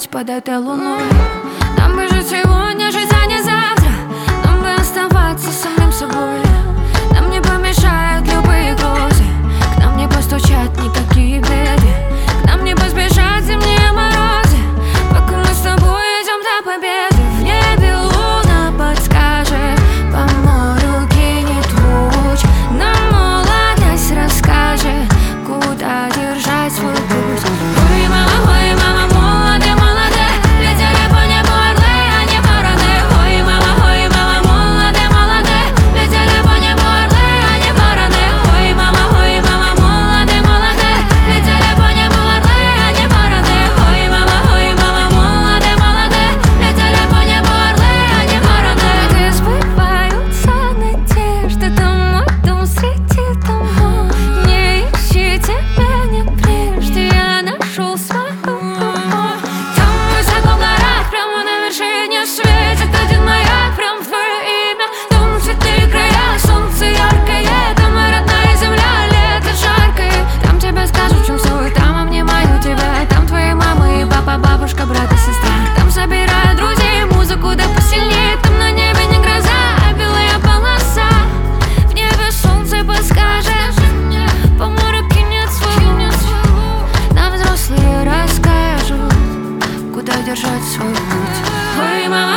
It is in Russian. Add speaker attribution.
Speaker 1: быть под этой луной. Нам бы жить сегодня, жить, а не завтра. Нам бы оставаться самим собой. Нам не помешают любые грозы. К нам не постучат никакие беды. К нам не поспешат зимние морозы. Пока мы с тобой идем до победы. В небе луна подскажет, по морю кинет луч. Нам молодость расскажет, куда держать свой путь. Ой, мама, молоды, молоды, летели по небу орлы, а не вороны. Ой, мама, молоды, молоды, летели по небу орлы, а не вороны. Ой, мама, молоды, молоды, летели по небу орлы, а не вороны. Ой, мама, молоды, молоды, летели по небу орлы, а не вороны. Где сбываются надежды, там мой дом среди домов. Не ищи тебя, не прежде, я нашел свою любовь. Там высоко в горах, прямо на вершине светит один маяк, прям в твое имя. Там цветные края, солнце яркое, там моя родная земля, лето жаркое. Там тебе скажут, в чем суть, там обнимаю тебя. Там твои мама и папа, бабушка, брат и сестра. Там собирают друзей, музыку да посильнее. Там на небе не гроза, а белая полоса. В небе солнце подскажет, по морю кинет свой луч. Нам взрослые расскажут, куда держать свой путь. Ой, мама,